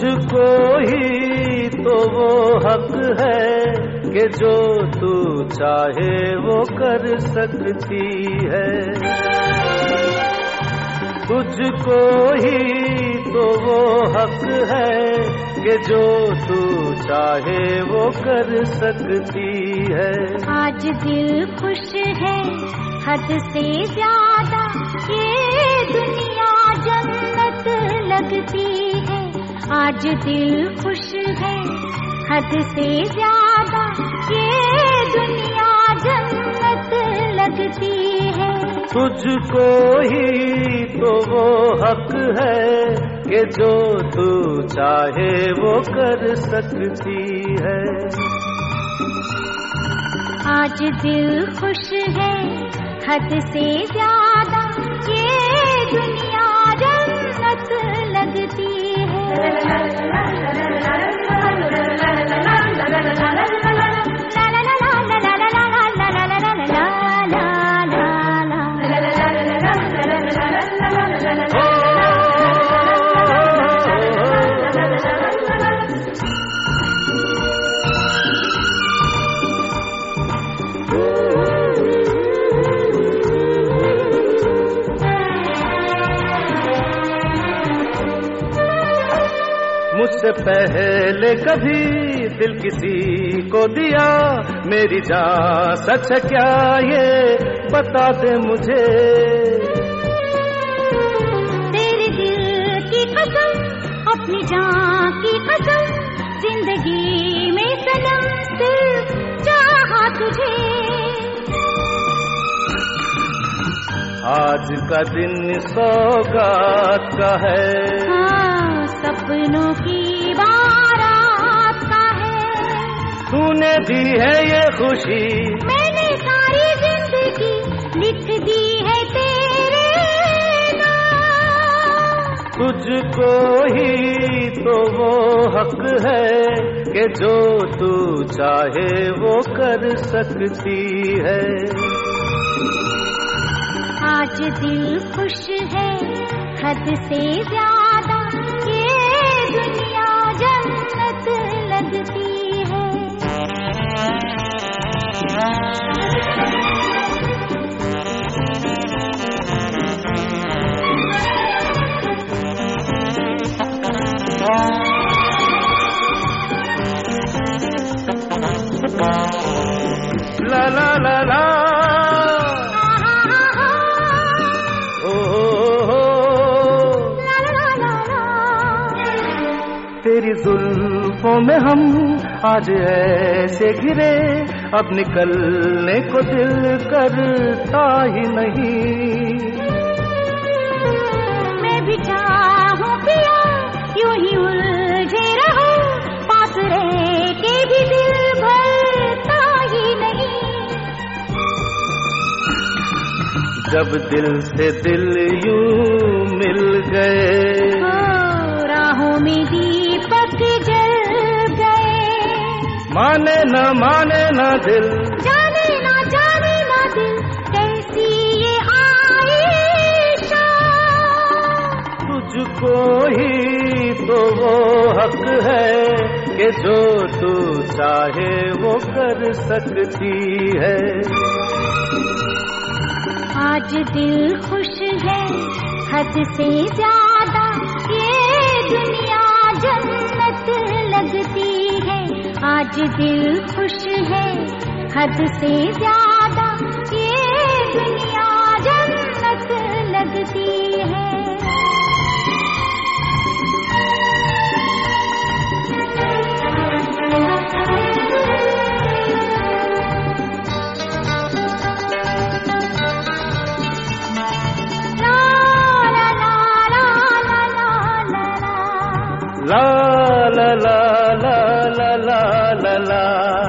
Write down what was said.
तुझको ही तो वो हक है कि जो तू चाहे वो कर सकती है। तुझको ही तो वो हक है कि जो तू चाहे वो कर सकती है। आज दिल खुश है हद से ज्यादा, ये दुनिया जन्नत लगती है। आज दिल खुश है हद से ज्यादा, ये दुनिया जन्नत लगती है। तुझको ही तो वो हक है कि जो तू चाहे वो कर सकती है। आज दिल खुश है हद से ज्यादा, ये दुनिया जन्नत लगती है। मुझसे पहले कभी दिल किसी को दिया, मेरी जान सच है क्या ये बता दे मुझे। तेरे दिल की कसम, अपनी जान की कसम, जिंदगी में सनम सिर्फ चाहा तुझे। आज का दिन सौगात का है, हाँ, सपनों की बारात का है। तूने दी है ये खुशी, मैंने सारी जिंदगी लिख दी है तेरे नाम। तुझको ही तो वो हक है कि जो तू चाहे वो कर सकती है। आज दिल खुश है हद से ज्यादा, ये दुनिया जन्नत लगती है। ला ला ला ला तेरी जुल्फों में हम आज ऐसे घिरे, अब निकलने को दिल करता ही नहीं। मैं भी चाहूं पिया यूं ही उलझे रहो, पास रह के भी दिल भरता ही नहीं। जब दिल से दिल यूं मिल गए, राहों में दीपक जल गए। माने ना दिल, जाने ना दिल, कैसी ये आईशा। तुझको ही तो वो हक है कि जो तू चाहे वो कर सकती है। आज दिल खुश है हद से ज्यादा, ये दुनिया जन्नत लगती है। आज दिल खुश है हद से ज्यादा, ये दुनिया जन्नत लगती है। La la la la la la la la.